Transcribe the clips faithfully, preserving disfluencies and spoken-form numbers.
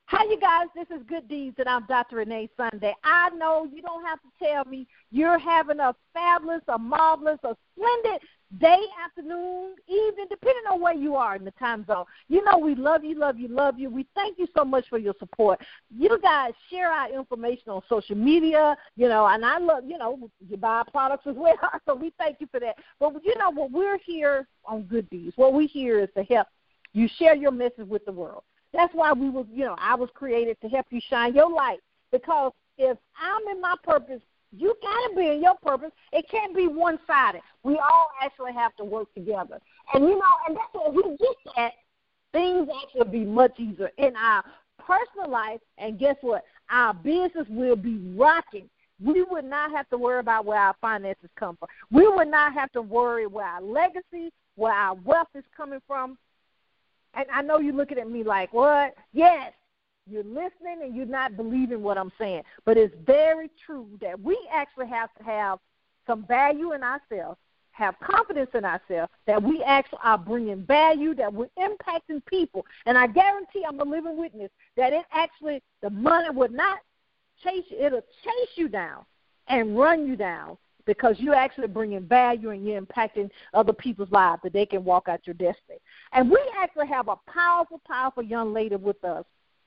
Hi, you guys. This is Good Deeds, and I'm Doctor Renee Sunday. I know you don't have to tell me you're having a fabulous, a marvelous, a splendid day, afternoon, evening, depending on where you are in the time zone. You know we love you, love you, love you. We thank you so much for your support. You guys share our information on social media, you know, and I love, you know, you buy our products as well, so we thank you for that. But, you know, what we're here on Good Deeds, what we here is to help you share your message with the world. That's why we was, you know, I was created to help you shine your light. Because if I'm in my purpose, you got to be in your purpose. It can't be one-sided. We all actually have to work together. And, you know, and that's what we get at. Things actually be much easier in our personal life. And guess what? Our business will be rocking. We would not have to worry about where our finances come from. We would not have to worry where our legacy, where our wealth is coming from. And I know you're looking at me like, what? Yes, you're listening and you're not believing what I'm saying. But it's very true that we actually have to have some value in ourselves, have confidence in ourselves, that we actually are bringing value, that we're impacting people. And I guarantee, I'm a living witness, that it actually, the money will not chase you. It'll chase you down and run you down, because you're actually bringing value and you're impacting other people's lives, that they can walk out your destiny. And we actually have a powerful, powerful young lady with us.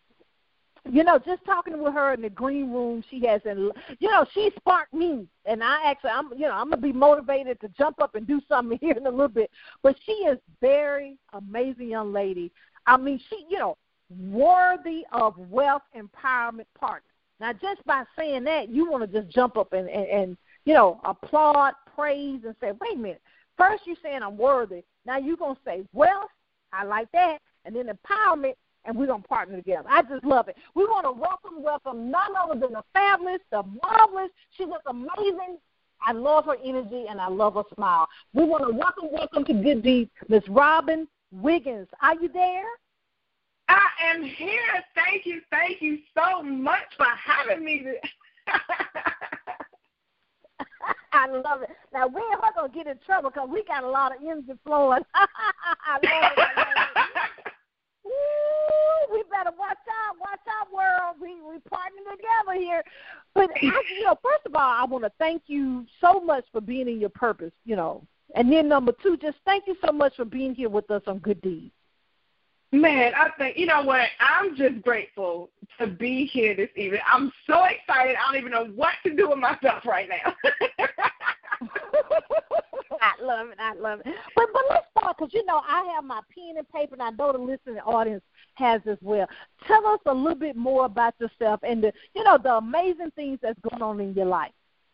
You know, just talking with her in the green room, she has, and you know, she sparked me. And I actually, I'm, you know, I'm going to be motivated to jump up and do something here in a little bit. But she is very amazing young lady. I mean, she, you know, worthy of wealth empowerment partner. Now, just by saying that, you want to just jump up and, and, and you know, applaud, praise, and say, wait a minute. First you're saying I'm worthy. Now you're going to say, well, I like that. And then empowerment, and we're going to partner together. I just love it. We want to welcome, welcome none other than the fabulous, the marvelous. She looks amazing. I love her energy, and I love her smile. We want to welcome, welcome to Good Deeds, Miss Robin Wiggins. Are you there? I am here. Thank you. Thank you so much for having me. I love it. Now, we ain't going to get in trouble because we got a lot of energy flowing. I love it. I love it. Woo, we better watch out. Watch out, world. We we partnering together here. But, I, you know, first of all, I want to thank you so much for being in your purpose, you know. And then number two, just thank you so much for being here with us on Good Deeds. Man, I think, you know what, I'm just grateful to be here this evening. I'm so excited. I don't even know what to do with myself right now. I love it. I love it. But, but let's start, because, you know, I have my pen and paper, and I know the listening audience has as well. Tell us a little bit more about yourself and, the, you know, the amazing things that's going on in your life.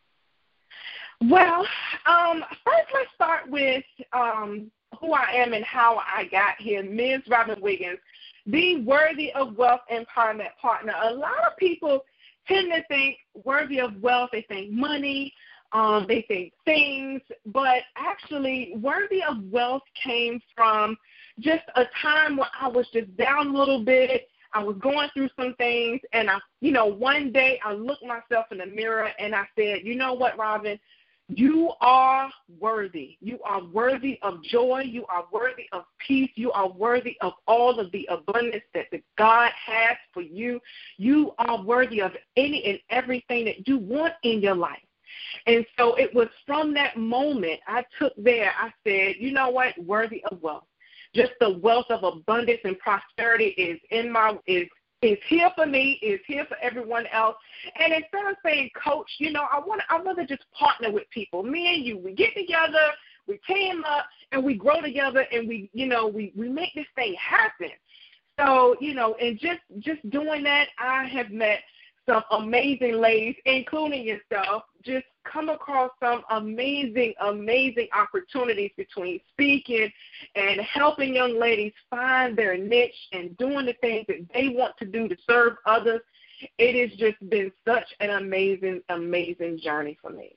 Well, um, first let's start with um, who I am and how I got here. Miz Robin Wiggins, the Worthy of Wealth Empowerment Partner. A lot of people tend to think worthy of wealth, they think money, um, they think things, but actually worthy of wealth came from just a time where I was just down a little bit. I was going through some things, and I, you know, one day I looked myself in the mirror and I said, you know what, Robin? You are worthy. You are worthy of joy. You are worthy of peace. You are worthy of all of the abundance that the God has for you. You are worthy of any and everything that you want in your life. And so it was from that moment I took there, I said, you know what, worthy of wealth. Just the wealth of abundance and prosperity is in my is is here for me, is here for everyone else. And instead of saying, coach, you know, I want I want to just partner with people. Me and you, we get together, we team up, and we grow together, and we, you know, we, we make this thing happen. So, you know, and just, just doing that, I have met some amazing ladies, including yourself, just come across some amazing, amazing opportunities between speaking and helping young ladies find their niche and doing the things that they want to do to serve others. It has just been such an amazing, amazing journey for me.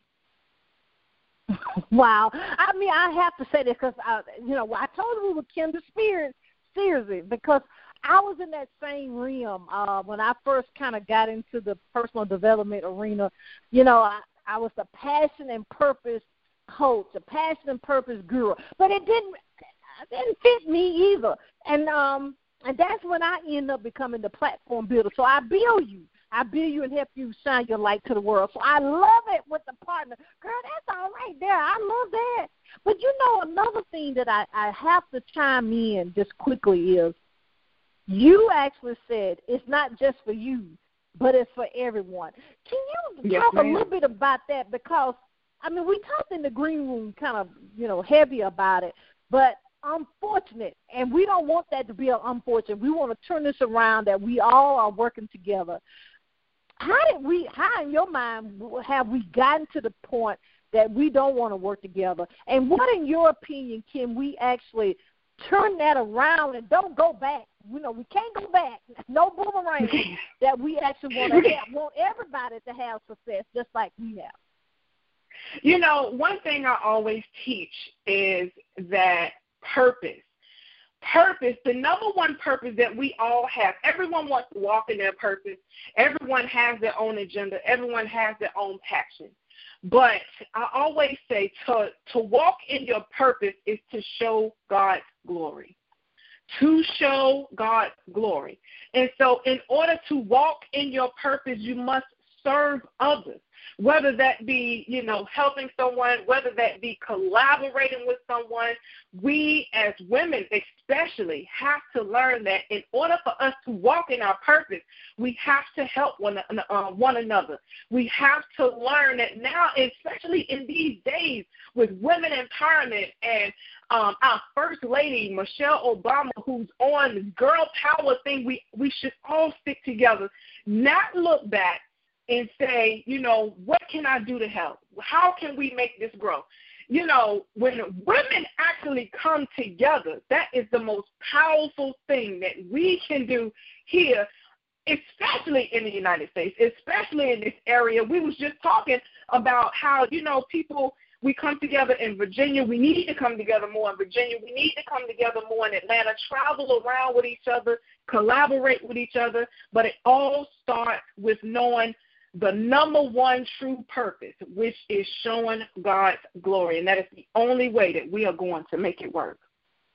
Wow. I mean, I have to say this because, you know, I told you we were kindred spirits, seriously, because I was in that same realm uh, when I first kind of got into the personal development arena. You know, I, I was a passion and purpose coach, a passion and purpose guru, but it didn't it didn't fit me either. And um, And that's when I end up becoming the platform builder. So I build you. I build you and help you shine your light to the world. So I love it with the partner. Girl, that's all right there. I love that. But, you know, another thing that I, I have to chime in just quickly is you actually said it's not just for you, but it's for everyone. Can you yes, talk ma'am. a little bit about that? Because, I mean, we talked in the green room kind of, you know, heavy about it, but unfortunate, and we don't want that to be unfortunate. We want to turn this around that we all are working together. How did we, how in your mind have we gotten to the point that we don't want to work together? And what, in your opinion, can we actually turn that around and don't go back? You know, we can't go back. No boomerang. That we actually want to have, want everybody to have success just like we have. You know, one thing I always teach is that purpose. Purpose, the number one purpose that we all have. Everyone wants to walk in their purpose. Everyone has their own agenda. Everyone has their own passion. But I always say to, to walk in your purpose is to show God's glory. To show God's glory. And so in order to walk in your purpose, you must serve others. Whether that be, you know, helping someone, whether that be collaborating with someone, we as women especially have to learn that in order for us to walk in our purpose, we have to help one, uh, one another. We have to learn that now, especially in these days with women empowerment and um, our First Lady, Michelle Obama, who's on this girl power thing, we, we should all stick together, not look back and say, you know, what can I do to help? How can we make this grow? You know, when women actually come together, that is the most powerful thing that we can do here, especially in the United States, especially in this area. We was just talking about how, you know, people, we come together in Virginia. We need to come together more in Virginia. We need to come together more in Atlanta, travel around with each other, collaborate with each other. But it all starts with knowing the number one true purpose, which is showing God's glory. And that is the only way that we are going to make it work.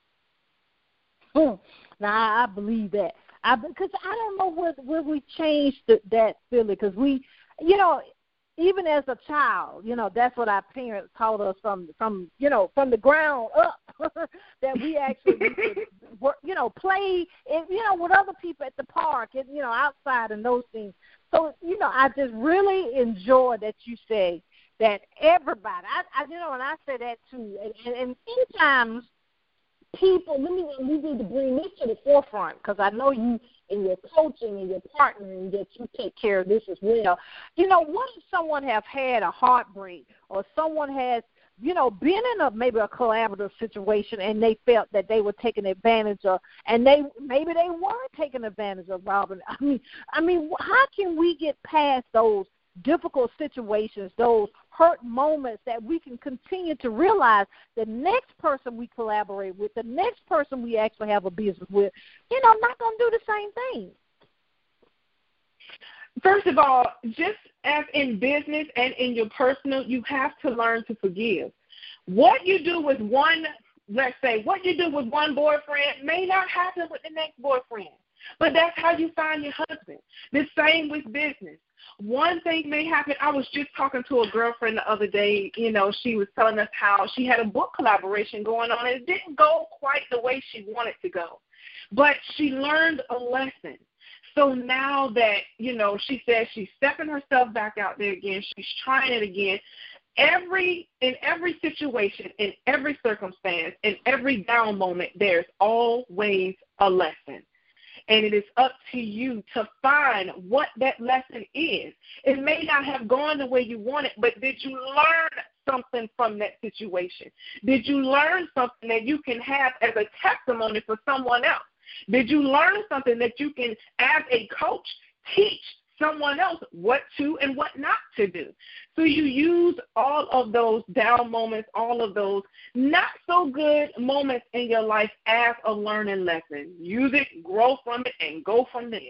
Mm. Now, I believe that. I, because I don't know where, where we changed the, that feeling. Because we, you know, even as a child, you know, that's what our parents taught us from, from you know, from the ground up, that we actually, work, you know, play, you know, with other people at the park, and, you know, outside and those things. So, you know, I just really enjoy that you say that everybody, I, I you know, and I say that too. And, and, and sometimes people, let me, we need to bring this to the forefront, because I know you and your coaching and your partnering that you take care of this as well. You know, what if someone have had a heartbreak, or someone has, you know, been in a maybe a collaborative situation and they felt that they were taken advantage of, and they maybe they weren't taken advantage of, Robin. I mean, I mean, how can we get past those difficult situations, those hurt moments, that we can continue to realize the next person we collaborate with, the next person we actually have a business with, you know, not going to do the same thing? First of all, just as in business and in your personal, you have to learn to forgive. What you do with one, let's say, what you do with one boyfriend may not happen with the next boyfriend, but that's how you find your husband. The same with business. One thing may happen. I was just talking to a girlfriend the other day. You know, she was telling us how she had a book collaboration going on, and it didn't go quite the way she wanted to go, but she learned a lesson. So now that, you know, she says she's stepping herself back out there again, she's trying it again. Every in every situation, in every circumstance, in every down moment, there's always a lesson. And it is up to you to find what that lesson is. It may not have gone the way you wanted, but did you learn something from that situation? Did you learn something that you can have as a testimony for someone else? Did you learn something that you can, as a coach, teach someone else what to and what not to do? So you use all of those down moments, all of those not so good moments in your life as a learning lesson. Use it, grow from it, and go from there.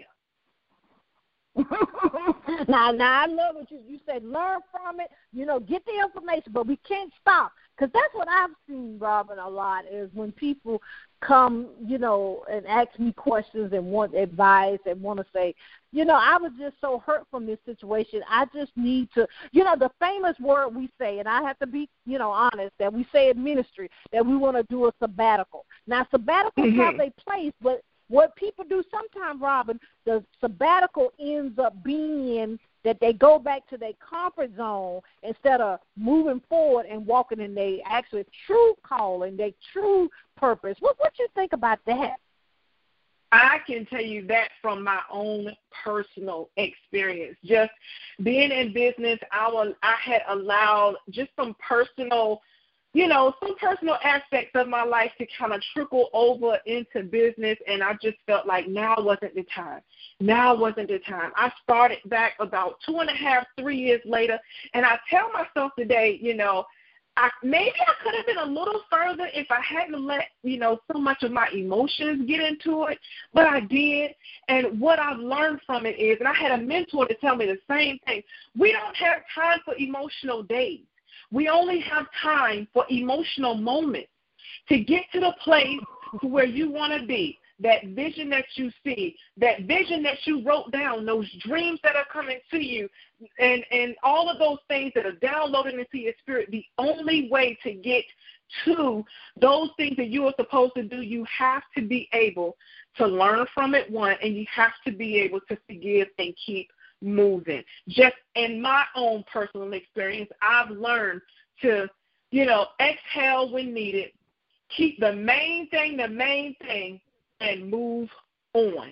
now, now, I love what you, you said. Learn from it, you know, get the information, but we can't stop. Because that's what I've seen, Robin, a lot, is when people come, you know, and ask me questions and want advice and want to say, you know, I was just so hurt from this situation. I just need to, you know, the famous word we say, and I have to be, you know, honest, that we say in ministry, that we want to do a sabbatical. Now, sabbaticals mm-hmm. have a place, but what people do sometimes, Robin, the sabbatical ends up being that they go back to their comfort zone instead of moving forward and walking in their actual true calling, their true purpose. What what you think about that? I can tell you that from my own personal experience. Just being in business, I, was, I had allowed just some personal, you know, some personal aspects of my life to kind of trickle over into business, and I just felt like now wasn't the time. Now wasn't the time. I started back about two and a half, three years later, and I tell myself today, you know, I, maybe I could have been a little further if I hadn't let, you know, so much of my emotions get into it, but I did. And what I've learned from it is, and I had a mentor to tell me the same thing, we don't have time for emotional days. We only have time for emotional moments to get to the place to where you want to be, that vision that you see, that vision that you wrote down, those dreams that are coming to you, and, and all of those things that are downloaded into your spirit. The only way to get to those things that you are supposed to do, you have to be able to learn from it, one, and you have to be able to forgive and keep moving. Just in my own personal experience, I've learned to, you know, exhale when needed, keep the main thing the main thing, and move on.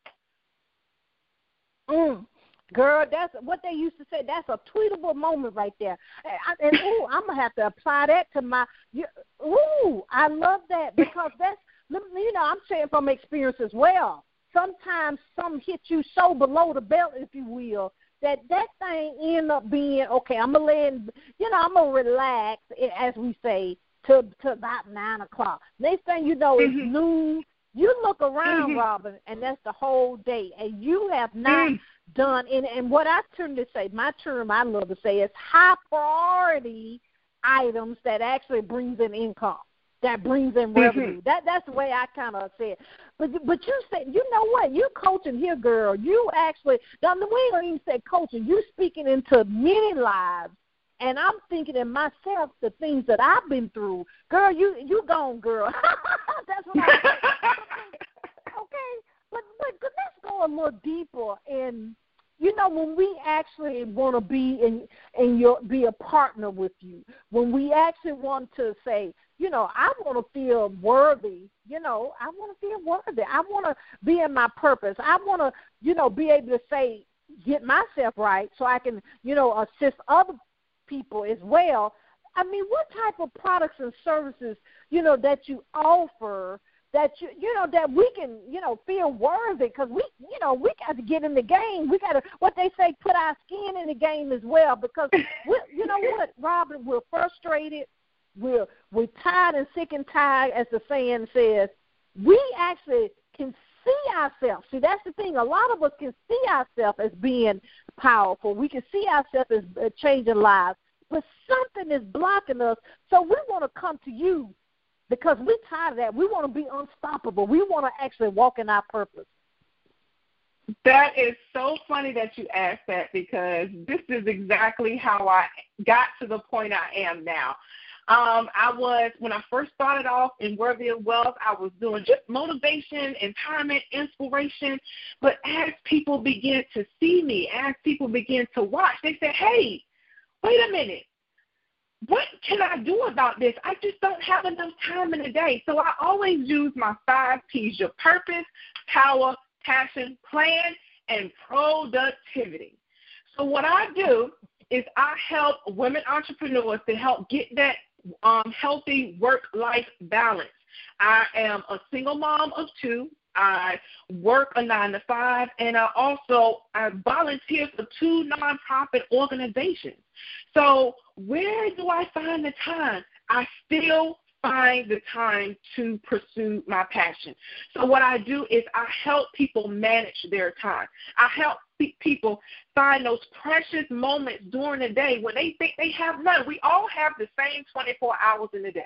Mm. Girl, that's what they used to say. That's a tweetable moment right there. And, and ooh, I'm going to have to apply that to my, ooh, I love that because that's, you know, I'm saying from experience as well. Sometimes some hit you so below the belt, if you will, that that thing end up being, okay, I'm going to let, you know, I'm going to relax, as we say, to, to about nine o'clock. Next thing you know, mm-hmm. it's noon. You look around, mm-hmm. Robin, and that's the whole day, and you have not mm. done, and, and what I turn to say, my term I love to say is high priority items that actually brings in income, that brings in revenue. Mm-hmm. That That's the way I kind of say it. But but you said, you know what, you coaching here, girl. You actually, now we don't even say coaching. You speaking into many lives. And I'm thinking in myself the things that I've been through. Girl, you you gone, girl. That's what I'm saying. Okay, but, but but let's go a little deeper. And you know, when we actually want to be in in your be a partner with you, when we actually want to say, you know, I want to feel worthy. You know, I want to feel worthy. I want to be in my purpose. I want to, you know, be able to say, get myself right so I can, you know, assist other people as well. I mean, what type of products and services, you know, that you offer that, you you know, that we can, you know, feel worthy because we, you know, we got to get in the game. We got to, what they say, put our skin in the game as well because, we, you know what, Robin, we're frustrated. We're, we're tired and sick and tired, as the saying says. We actually can see ourselves. See, that's the thing. A lot of us can see ourselves as being powerful. We can see ourselves as uh, changing lives. But something is blocking us. So we want to come to you because we're tired of that. We want to be unstoppable. We want to actually walk in our purpose. That is so funny that you asked that because this is exactly how I got to the point I am now. Um, I was, when I first started off in Worthy of Wealth, I was doing just motivation, empowerment, inspiration. But as people begin to see me, as people begin to watch, they say, hey, wait a minute. What can I do about this? I just don't have enough time in the day. So I always use my five P's, your purpose, power, passion, plan, and productivity. So what I do is I help women entrepreneurs to help get that um, healthy work-life balance. I am a single mom of two. I work a nine to five, and I also I volunteer for two nonprofit organizations. So where do I find the time? I still find the time to pursue my passion. So what I do is I help people manage their time. I help people find those precious moments during the day when they think they have none. We all have the same twenty-four hours in the day.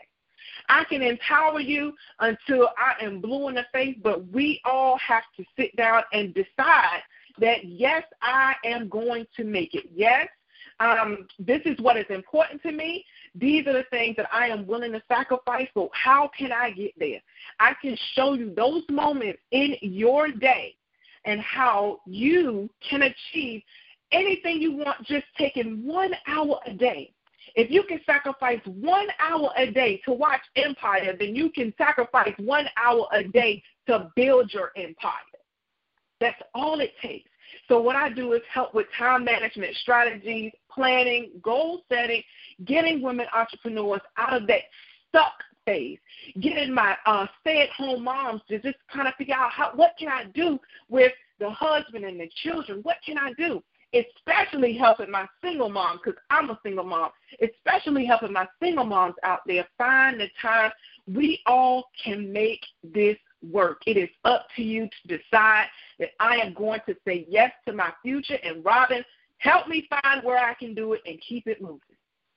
I can empower you until I am blue in the face, but we all have to sit down and decide that, yes, I am going to make it. Yes, um, this is what is important to me. These are the things that I am willing to sacrifice. So how can I get there? I can show you those moments in your day and how you can achieve anything you want just taking one hour a day. If you can sacrifice one hour a day to watch Empire, then you can sacrifice one hour a day to build your empire. That's all it takes. So what I do is help with time management strategies, planning, goal setting, getting women entrepreneurs out of that stuck phase, getting my uh, stay-at-home moms to just kind of figure out how, what can I do with the husband and the children? What can I do? Especially helping my single mom, because I'm a single mom, especially helping my single moms out there find the time. We all can make this work. It is up to you to decide that I am going to say yes to my future. And Robin, help me find where I can do it and keep it moving.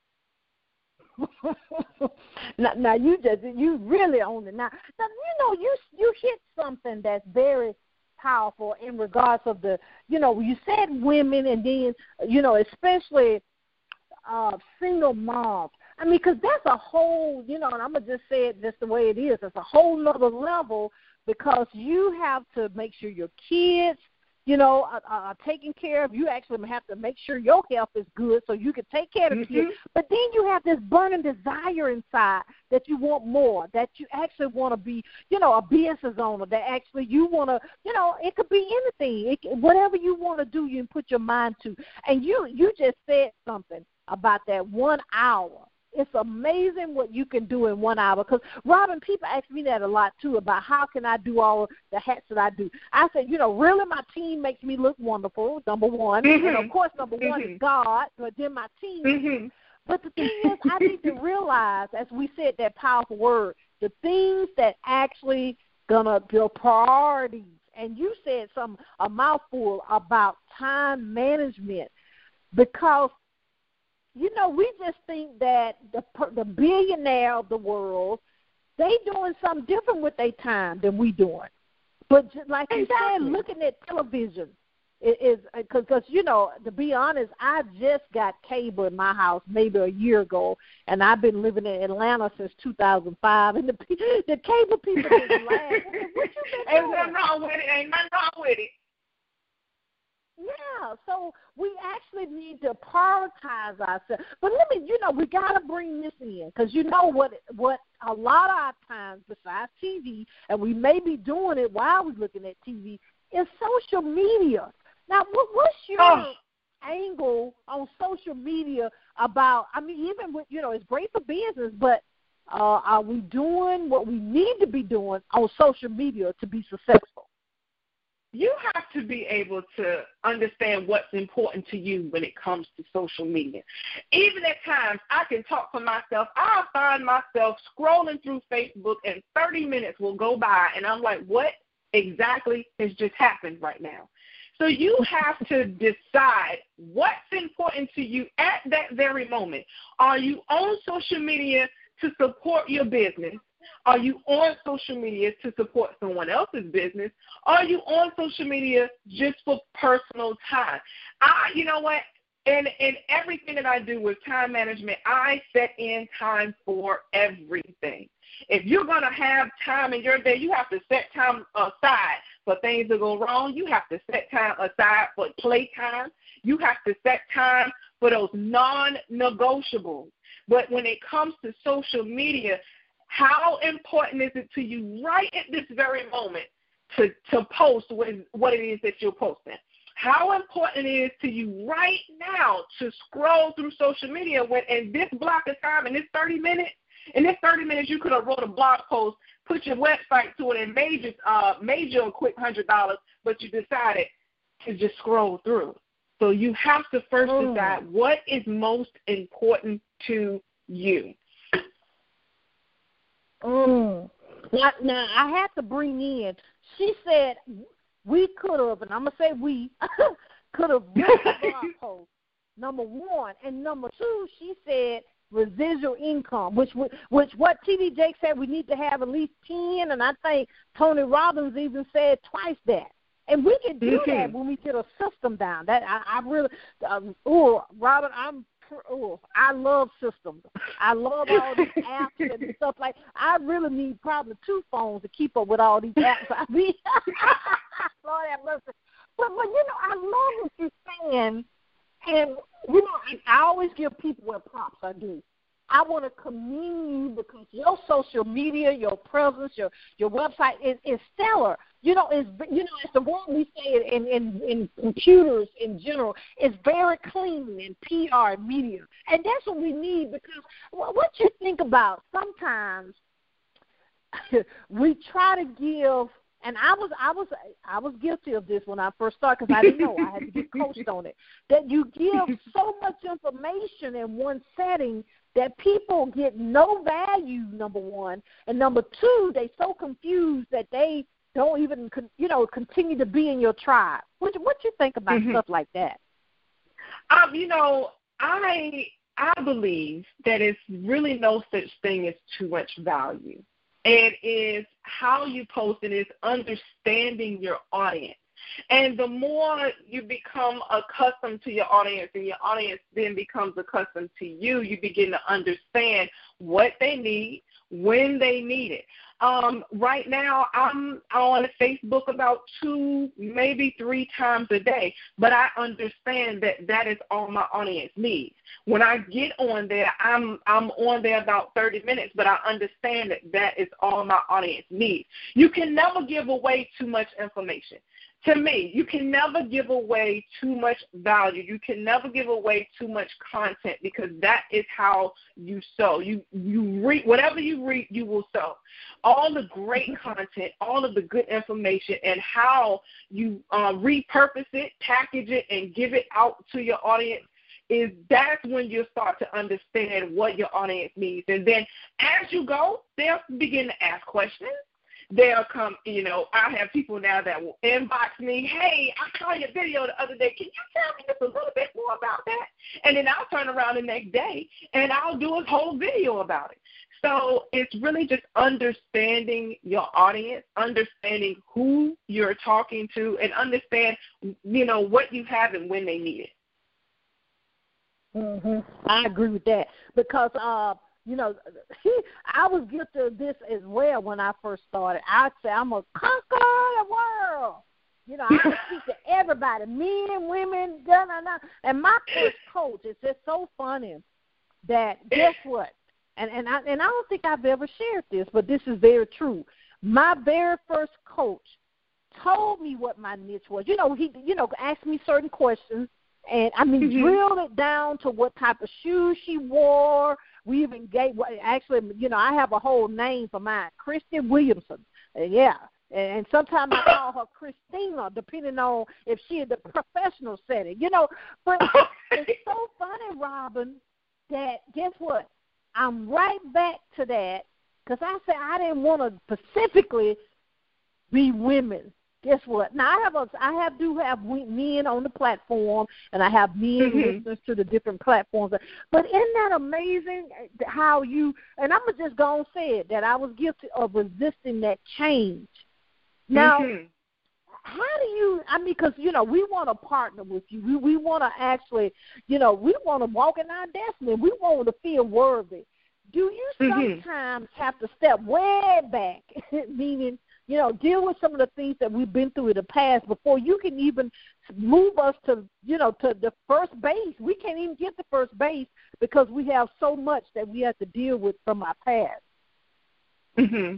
now, now you just you really own it. Now, now you know you you hit something that's very powerful in regards of the, you know, you said women and then, you know, especially uh, single moms. I mean, because that's a whole, you know, and I'm going to just say it just the way it is. It's a whole nother level because you have to make sure your kids, you know, are, are taken care of. You actually have to make sure your health is good so you can take care of the mm-hmm. kids. But then you have this burning desire inside that you want more, that you actually want to be, you know, a business owner, that actually you want to, you know, it could be anything. It, whatever you want to do, you can put your mind to. And you, you just said something about that one hour. It's amazing what you can do in one hour. Because, Robin, people ask me that a lot, too, about how can I do all the hats that I do. I said, you know, really my team makes me look wonderful, number one. Mm-hmm. And, of course, number mm-hmm. one is God, but then my team. Mm-hmm. But the thing is, I need to realize, as we said that powerful word, the things that actually going to be priorities. And you said some a mouthful about time management because, you know, we just think that the the billionaire of the world, they doing something different with their time than we doing. But just like you exactly. said, looking at television is because, you know, to be honest, I just got cable in my house maybe a year ago, and I've been living in Atlanta since two thousand five, and the the cable people just laugh. What you been Ain't doing? nothing wrong with it. Ain't nothing wrong with it. Yeah, so we actually need to prioritize ourselves. But let me, you know, we got to bring this in because you know what what a lot of our times besides T V, and we may be doing it while we're looking at T V, is social media. Now, what, what's your oh. angle on social media about, I mean, even with, you know, it's great for business, but uh, are we doing what we need to be doing on social media to be successful? You have to be able to understand what's important to you when it comes to social media. Even at times, I can talk for myself. I find myself scrolling through Facebook, and thirty minutes will go by, and I'm like, what exactly has just happened right now? So you have to decide what's important to you at that very moment. Are you on social media to support your business? Are you on social media to support someone else's business? Are you on social media just for personal time? I, you know what? In, in everything that I do with time management, I set in time for everything. If you're going to have time in your day, you have to set time aside for things that go wrong. You have to set time aside for playtime. You have to set time for those non-negotiables. But when it comes to social media, how important is it to you right at this very moment to, to post what, what it is that you're posting? How important it is to you right now to scroll through social media when in this block of time, in this thirty minutes, in this thirty minutes you could have wrote a blog post, put your website to it, and made you, uh, made you a quick one hundred dollars, but you decided to just scroll through. So you have to first mm. decide what is most important to you. Mm. Now, now, I had to bring in, she said we could have, and I'm going to say we, could have written a blog post, number one. And number two, she said residual income, which which what T D Jakes said we need to have at least ten, and I think Tony Robbins even said twice that. And we can do mm-hmm. that when we get a system down. That I, I really, um, oh, Robin, I'm, oh, I love systems. I love all these apps and stuff like. I really need probably two phones to keep up with all these apps. I mean, Lord have mercy. But, but you know, I love what you're saying, and you know, I, I always give people what props I do. I want to commend you because your social media, your presence, your your website is, is stellar. You know, it's you know, it's the word we say in, in, in computers in general. It's very clean in P R and media, and that's what we need because what you think about sometimes we try to give. And I was I was I was guilty of this when I first started because I didn't know. I had to get coached on it. That you give so much information in one setting that people get no value, number one, and number two, they so confused that they don't even you know continue to be in your tribe. What what you think about mm-hmm. stuff like that? Um, you know, I I believe that it's really no such thing as too much value. It is how you post it is understanding your audience. And the more you become accustomed to your audience and your audience then becomes accustomed to you, you begin to understand what they need, when they need it. Um, right now, I'm on Facebook about two, maybe three times a day, but I understand that that is all my audience needs. When I get on there, I'm I'm on there about thirty minutes, but I understand that that is all my audience needs. You can never give away too much information. To me, you can never give away too much value. You can never give away too much content because that is how you sow. You you read whatever you read, you will sow. All the great content, all of the good information, and how you uh, repurpose it, package it, and give it out to your audience is that's when you start to understand what your audience needs. And then as you go, they'll begin to ask questions. They'll come, you know, I have people now that will inbox me, hey, I saw your video the other day. Can you tell me just a little bit more about that? And then I'll turn around the next day, and I'll do a whole video about it. So it's really just understanding your audience, understanding who you're talking to, and understand, you know, what you have and when they need it. Mm-hmm. I agree with that because, uh, you know, he, I was guilty of this as well when I first started. I'd say I'm going to conquer the world. You know, I would speak to everybody, men, women, da, da, da. And my first coach, it's just so funny that guess what? And and I and I don't think I've ever shared this, but this is very true. My very first coach told me what my niche was. You know, he you know asked me certain questions, and I mean mm-hmm. drilled it down to what type of shoes she wore. We even gave actually, you know, I have a whole name for mine, Christy Williamson. Uh, yeah. And sometimes I call her Christina, depending on if she is the professional setting, you know. But it's so funny, Robin, that guess what? I'm right back to that because I said I didn't want to specifically be women. Guess what? Now I have a, I have do have men on the platform, and I have men mm-hmm. listeners to the different platforms. But isn't that amazing how you? And I'm just gonna say it that I was guilty of resisting that change. Now, mm-hmm. how do you, I mean, because, you know, we want to partner with you. We, we want to actually, you know, we want to walk in our destiny. We want to feel worthy. Do you sometimes mm-hmm. have to step way back, meaning, you know, deal with some of the things that we've been through in the past before you can even move us to, you know, to the first base? We can't even get to first base because we have so much that we have to deal with from our past. Mm-hmm.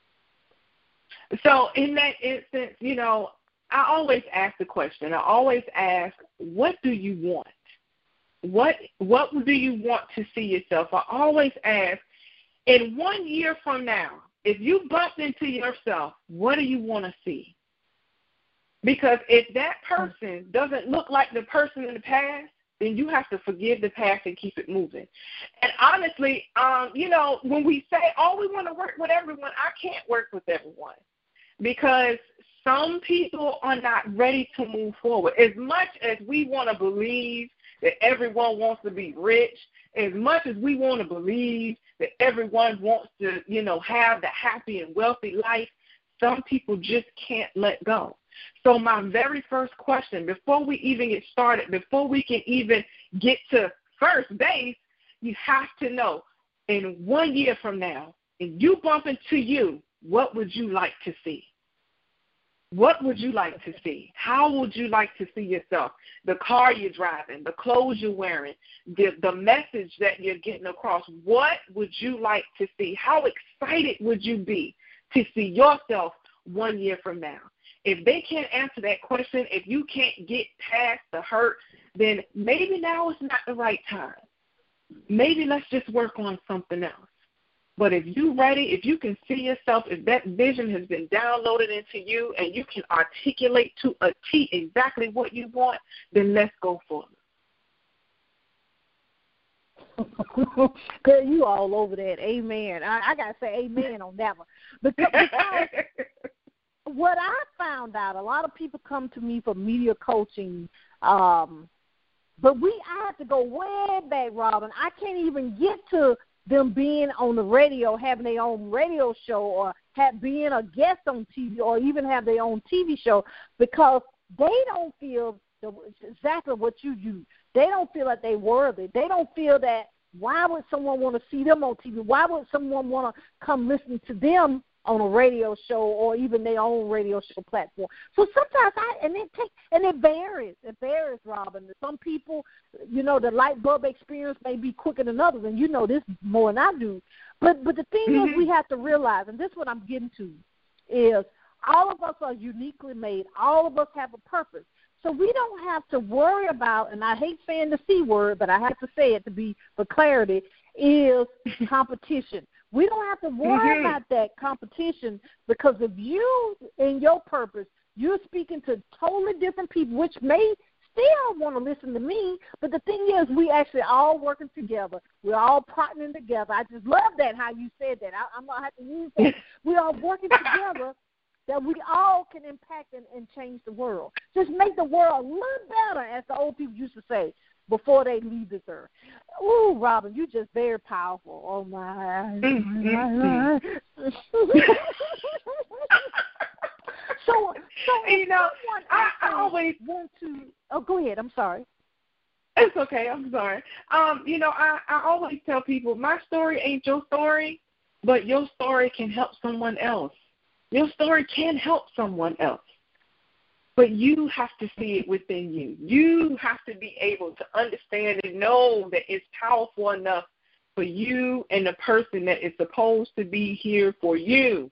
So in that instance, you know, I always ask the question. I always ask, what do you want? What what do you want to see yourself? I always ask, in one year from now, if you bump into yourself, what do you want to see? Because if that person doesn't look like the person in the past, then you have to forgive the past and keep it moving. And honestly, um, you know, when we say, oh, we want to work with everyone, I can't work with everyone because some people are not ready to move forward. As much as we want to believe that everyone wants to be rich, as much as we want to believe that everyone wants to, you know, have the happy and wealthy life, some people just can't let go. So my very first question, before we even get started, before we can even get to first base, you have to know, in one year from now, if you bump into you, what would you like to see? What would you like to see? How would you like to see yourself? The car you're driving, the clothes you're wearing, the, the message that you're getting across. What would you like to see? How excited would you be to see yourself one year from now? If they can't answer that question, if you can't get past the hurt, then maybe now is not the right time. Maybe let's just work on something else. But if you're ready, if you can see yourself, if that vision has been downloaded into you and you can articulate to a T exactly what you want, then let's go for it. Girl, you all over that. Amen. I, I got to say amen on that one. Because, because what I found out, a lot of people come to me for media coaching, um, but we I have to go way back, Robin. I can't even get to them being on the radio, having their own radio show, or have, being a guest on T V, or even have their own T V show, because they don't feel the, exactly what you do. They don't feel like they're worthy. They don't feel that, why would someone want to see them on T V? Why would someone want to come listen to them on a radio show or even their own radio show platform? So sometimes I, and it take, and it varies. It varies, Robin. Some people, you know, the light bulb experience may be quicker than others, and you know this more than I do. But but the thing mm-hmm. is, we have to realize, and this is what I'm getting to, is all of us are uniquely made. All of us have a purpose. So we don't have to worry about, and I hate saying the C word, but I have to say it to be for clarity, is competition. We don't have to worry mm-hmm. about that competition, because if you, in your purpose, you're speaking to totally different people, which may still want to listen to me, but the thing is, we actually all working together. We're all partnering together. I just love that, how you said that. I, I'm going to have to use that. We're all working together, that we all can impact and, and change the world. Just make the world a little better, as the old people used to say, before they leave this earth. Ooh, Robin, you're just very powerful. Oh, my. Mm-hmm. so, so, you know, I, I always want to, oh, go ahead. I'm sorry. It's okay. I'm sorry. Um, you know, I, I always tell people, my story ain't your story, but your story can help someone else. Your story can help someone else. But you have to see it within you. You have to be able to understand and know that it's powerful enough for you and the person that is supposed to be here for you.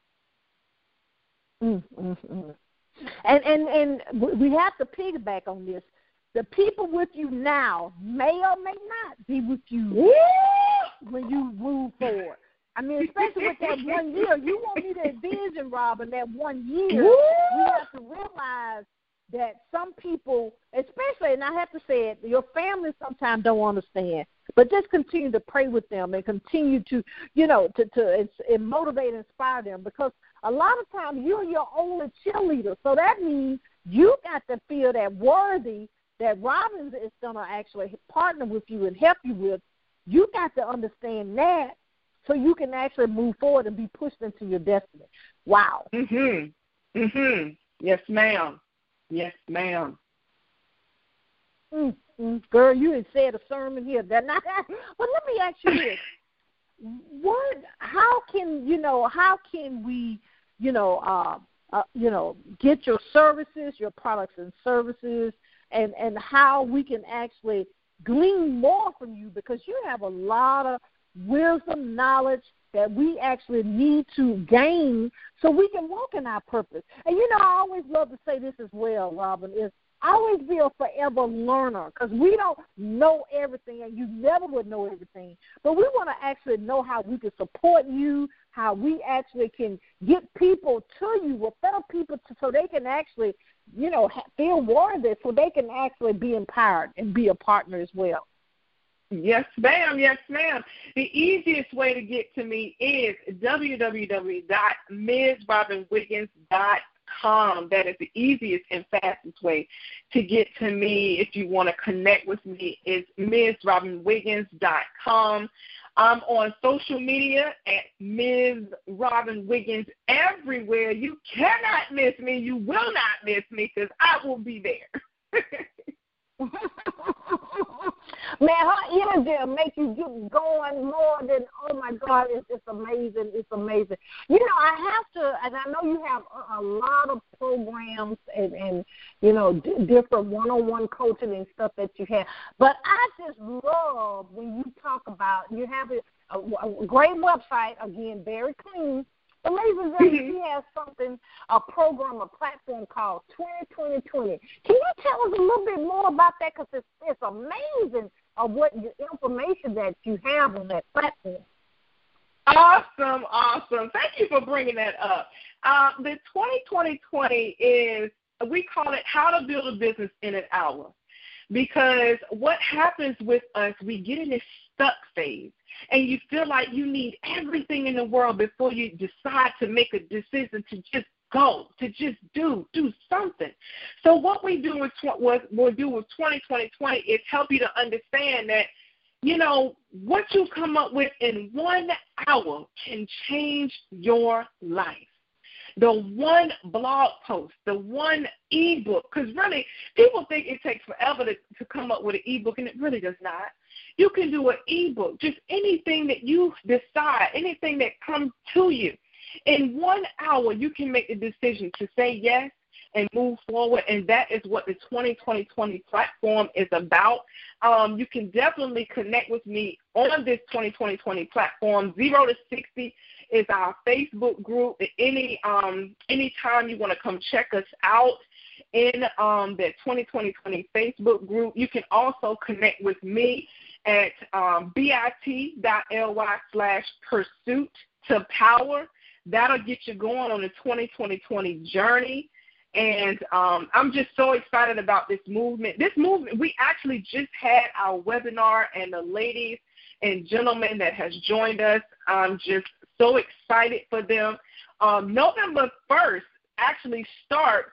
Mm-hmm. And, and, and we have to piggyback on this. The people with you now may or may not be with you Woo! When you move forward. I mean, especially with that one year, you want me to envision, Robin, that one year, Woo! We have to realize that some people, especially, and I have to say it, your family sometimes don't understand, but just continue to pray with them and continue to, you know, to, to and motivate and inspire them, because a lot of times you're your only cheerleader. So that means you got to feel that worthy, that Robin is going to actually partner with you and help you with. You got to understand that, so you can actually move forward and be pushed into your destiny. Wow. Mhm. Mhm. Yes, ma'am. Yes, ma'am. Mm-hmm. Girl, you had said a sermon here. That not. But let me ask you this: what? How can you know? How can we, you know, uh, uh, you know, get your services, your products and services, and and how we can actually glean more from you, because you have a lot of wisdom, knowledge that we actually need to gain so we can walk in our purpose. And, you know, I always love to say this as well, Robin, is always be a forever learner, because we don't know everything, and you never would know everything. But we want to actually know how we can support you, how we actually can get people to you, refer people to, so they can actually, you know, feel worthy, so they can actually be empowered and be a partner as well. Yes, ma'am. Yes, ma'am. The easiest way to get to me is w w w dot ms robin wiggins dot com. That is the easiest and fastest way to get to me. If you want to connect with me, it's Ms Robin Wiggins dot com. I'm on social media at Miz Robin Wiggins everywhere. You cannot miss me. You will not miss me because I will be there. Man, her energy will make you get going more than, oh, my God, it's, it's amazing. It's amazing. You know, I have to, and I know you have a, a lot of programs and, and you know, d- different one-on-one coaching and stuff that you have. But I just love when you talk about, you have a, a, a great website, again, very clean. But ladies and gentlemen, she has something, a program, a platform called twenty twenty twenty. Can you tell us a little bit more about that? Because it's, it's amazing of what the information that you have on that platform. Awesome, awesome. Thank you for bringing that up. Uh, the twenty twenty twenty is, we call it How to Build a Business in an Hour. Because what happens with us, we get in this stuck phase, and you feel like you need everything in the world before you decide to make a decision to just go, to just do, do something. So what we do with what we'll do with twenty twenty twenty is help you to understand that, you know, what you come up with in one hour can change your life. The one blog post, the one ebook, because really people think it takes forever to, to come up with an ebook, and it really does not. You can do an ebook, just anything that you decide, anything that comes to you. In one hour, you can make the decision to say yes and move forward, and that is what the twenty twenty twenty platform is about. Um, you can definitely connect with me on this twenty twenty twenty platform. Zero to sixty is our Facebook group. Any um, anytime you want to come check us out in um, that twenty twenty twenty Facebook group, you can also connect with me at um, bit.ly slash pursuit to power. That'll get you going on the twenty twenty twenty journey. And um, I'm just so excited about this movement. This movement, we actually just had our webinar, and the ladies and gentlemen that has joined us, I'm just so excited for them. Um, November first actually starts,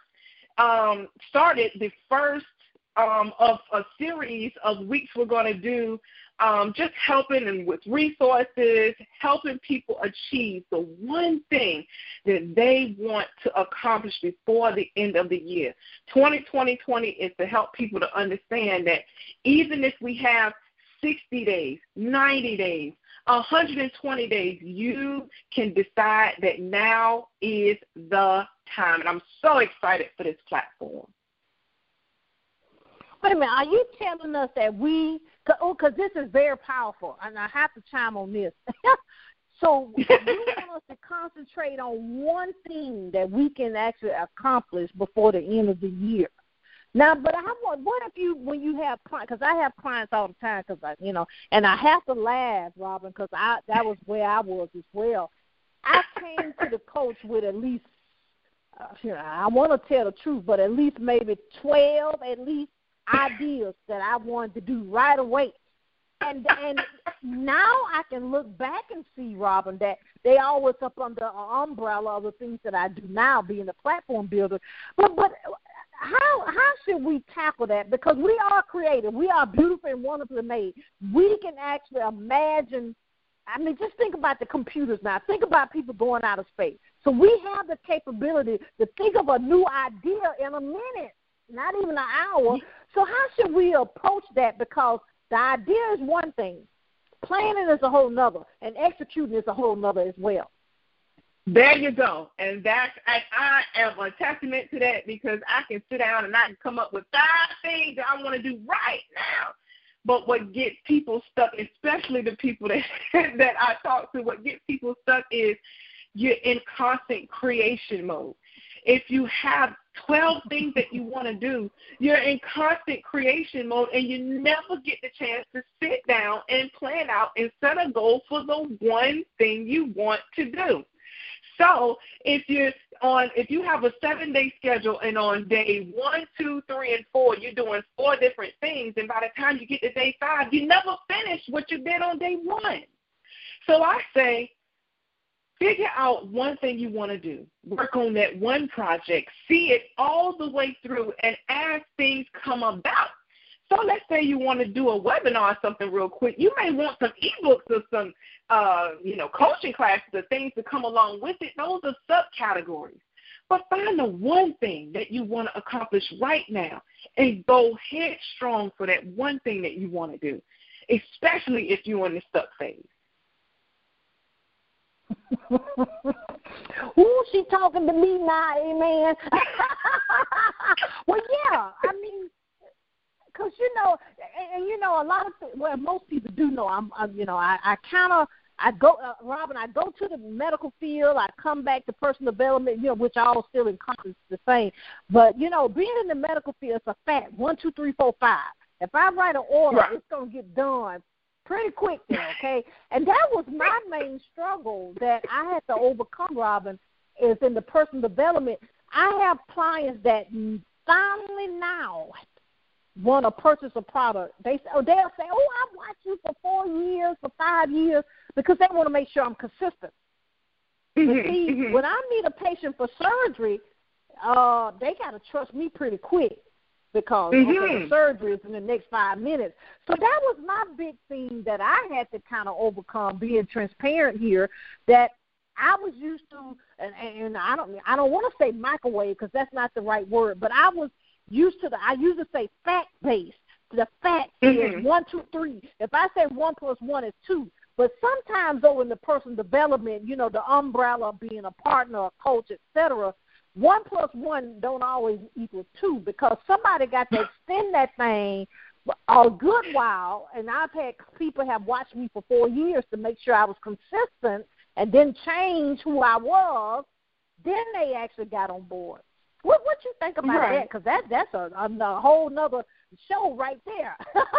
um, started the first um, of a series of weeks we're going to do, um, just helping and with resources, helping people achieve the one thing that they want to accomplish before the end of the year. twenty twenty twenty is to help people to understand that even if we have sixty days, ninety days, one hundred twenty days, you can decide that now is the time. And I'm so excited for this platform. Wait a minute, are you telling us that we, oh, because this is very powerful, and I have to chime on this. So you want us to concentrate on one thing that we can actually accomplish before the end of the year. Now, but I want, what if you, when you have clients, because I have clients all the time, because I, you know, and I have to laugh, Robin, because I that was where I was as well. I came to the coach with at least, uh, you know, I want to tell the truth, but at least maybe twelve, at least, ideas that I wanted to do right away. And and now I can look back and see, Robin, that they always up under an umbrella of the things that I do now, being a platform builder. But but how how should we tackle that? Because we are creative. We are beautiful and wonderfully made. We can actually imagine. I mean, just think about the computers now. Think about people going out of space. So we have the capability to think of a new idea in a minute, not even an hour. So how should we approach that? Because the idea is one thing, planning is a whole nother, and executing is a whole nother as well. There you go. And that's, I, I am a testament to that, because I can sit down and I can come up with five things that I want to do right now. But what gets people stuck, especially the people that that I talk to, what gets people stuck is you're in constant creation mode. If you have twelve things that you want to do, you're in constant creation mode, and you never get the chance to sit down and plan out and set a goal for the one thing you want to do. So if you're on, if you have a seven-day schedule, and on day one, two, three, and four, you're doing four different things, and by the time you get to day five, you never finish what you did on day one. So I say, Figure out one thing you want to do. Work on that one project. See it all the way through, and as things come about. So let's say you want to do a webinar or something real quick. You may want some ebooks or some, uh, you know, coaching classes or things to come along with it. Those are subcategories. But find the one thing that you want to accomplish right now and go headstrong for that one thing that you want to do, especially if you're in the stuck phase. Ooh, she talking to me now, amen. Well, yeah, I mean, because, you know, and, and, you know, a lot of, well, most people do know, I'm, I'm you know, I, I kind of, I go, uh, Robin, I go to the medical field, I come back to personal development, you know, which all still encompass the same. But, you know, being in the medical field, it's a fact, one, two, three, four, five. If I write an order, right, it's going to get done pretty quick there, okay? And that was my main struggle that I had to overcome, Robin, is in the personal development. I have clients that finally now want to purchase a product. They, oh, they'll say, oh, I've watched you for four years, for five years, because they want to make sure I'm consistent. Mm-hmm, see, mm-hmm. when I meet a patient for surgery, uh, they got to trust me pretty quick because mm-hmm. okay, the surgery is in the next five minutes. So that was my big thing that I had to kind of overcome, being transparent here, that I was used to, and, and I don't I don't want to say microwave because that's not the right word, but I was used to the, I used to say fact-based. The fact mm-hmm. is one, two, three. If I say one plus one is two, but sometimes, though, in the personal development, you know, the umbrella being a partner, a coach, et cetera, one plus one don't always equal two because somebody got to extend that thing a good while, and I've had people have watched me for four years to make sure I was consistent and then change who I was. Then they actually got on board. What what you think about right. that? Because that that's a, a, a whole nother show right there.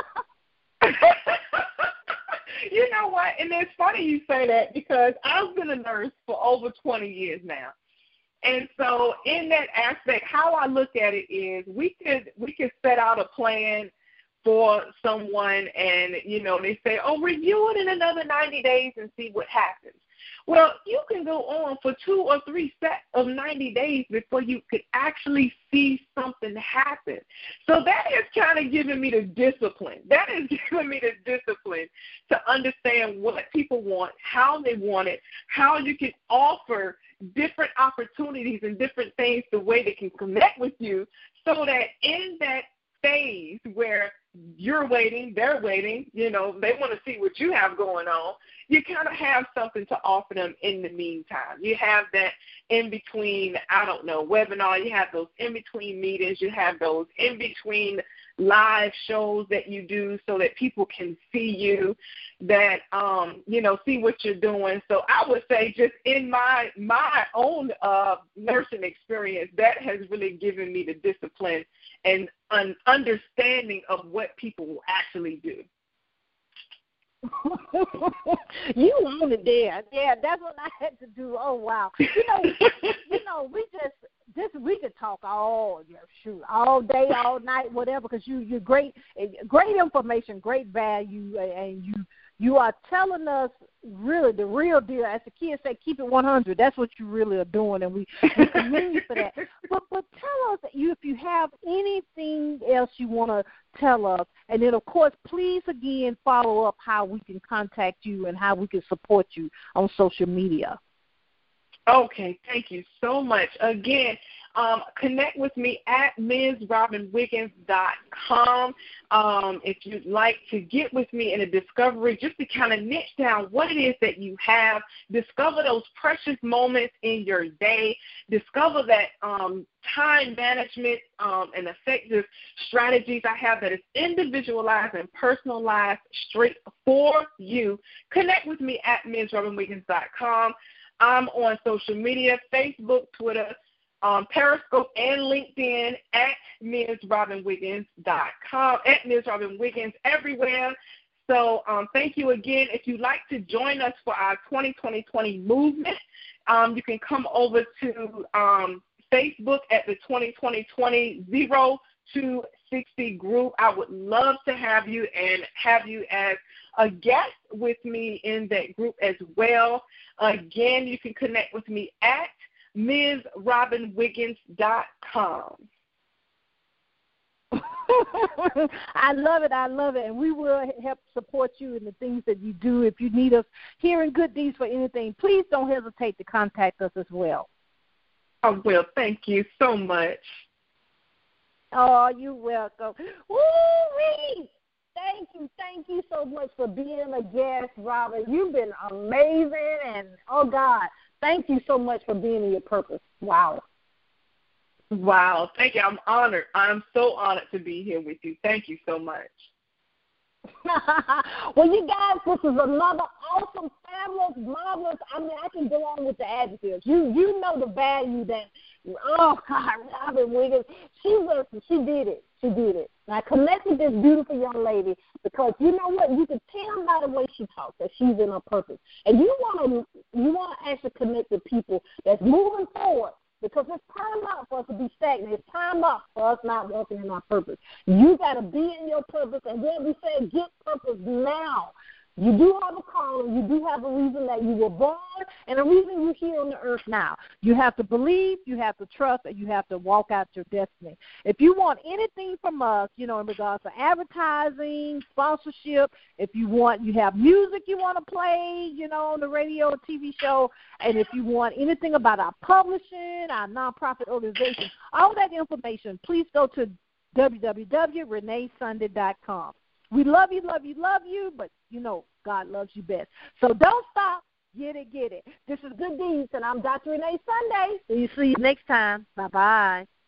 You know what? And it's funny you say that because I've been a nurse for over twenty years now. And so in that aspect, how I look at it is we could we could set out a plan for someone and, you know, they say, oh, review it in another ninety days and see what happens. Well, you can go on for two or three sets of ninety days before you could actually see something happen. So that is kind of giving me the discipline. That is giving me the discipline to understand what people want, how they want it, how you can offer different opportunities and different things the way they can connect with you so that in that phase where you're waiting, they're waiting, you know, they want to see what you have going on, you kind of have something to offer them in the meantime. You have that in-between, I don't know, webinar, you have those in-between meetings, you have those in-between live shows that you do so that people can see you, that, um, you know, see what you're doing. So I would say just in my my own uh, nursing experience, that has really given me the discipline and an understanding of what people will actually do. You own it there. Yeah, that's what I had to do. Oh, wow. You know, you know, we just, this we could talk all, yeah, shoot, all day, all night, whatever, because you, you're great, great information, great value, and you, you are telling us really the real deal. As the kids say, keep it one hundred. That's what you really are doing, and we, we commend you for that. But, but tell us you if you have anything else you want to tell us, and then, of course, please, again, follow up how we can contact you and how we can support you on social media. Okay, thank you so much. Again, um, connect with me at ms robin wiggins dot com um, if you'd like to get with me in a discovery, just to kind of niche down what it is that you have, discover those precious moments in your day, discover that um, time management um, and effective strategies I have that is individualized and personalized straight for you. Connect with me at ms robin wiggins dot com. I'm on social media, Facebook, Twitter, um, Periscope, and LinkedIn at ms robin wiggins dot com, at Miz Robin Wiggins everywhere. So um, thank you again. If you'd like to join us for our twenty twenty movement, um, you can come over to um, Facebook at the twenty twenty zero two sixty group. I would love to have you and have you as a guest with me in that group as well. Again, you can connect with me at Ms Robin Wiggins dot com. I love it. I love it. And we will help support you in the things that you do. If you need us here in Good Deeds for anything, please don't hesitate to contact us as well. I will. Thank you so much. Oh, you're welcome. Woo-wee! Thank you. Thank you so much for being a guest, Robin. You've been amazing. And, oh, God, thank you so much for being in your purpose. Wow. Wow. Thank you. I'm honored. I'm so honored to be here with you. Thank you so much. Well, you guys, this is another awesome, fabulous, marvelous. I mean, I can go on with the adjectives. You you know the value that, oh, God, Robin Wiggins, she was, she did it. She did it. Now, connect with this beautiful young lady because you know what? You can tell by the way she talks that she's in her purpose. And you want to you want to actually connect with people that's moving forward. Because it's time out for us to be stagnant. It's time out for us not walking in our purpose. You got to be in your purpose. And when we say get purpose now, you do have a calling. You do have a reason that you were born and a reason you're here on the earth now. You have to believe, you have to trust, and you have to walk out your destiny. If you want anything from us, you know, in regards to advertising, sponsorship, if you want, you have music you want to play, you know, on the radio or T V show, and if you want anything about our publishing, our nonprofit organization, all that information, please go to w w w dot renee sunday dot com. We love you, love you, love you, but, you know, God loves you best. So don't stop. Get it, get it. This is Good Deeds, and I'm Doctor Renee Sunday. So you see you next time. Bye-bye.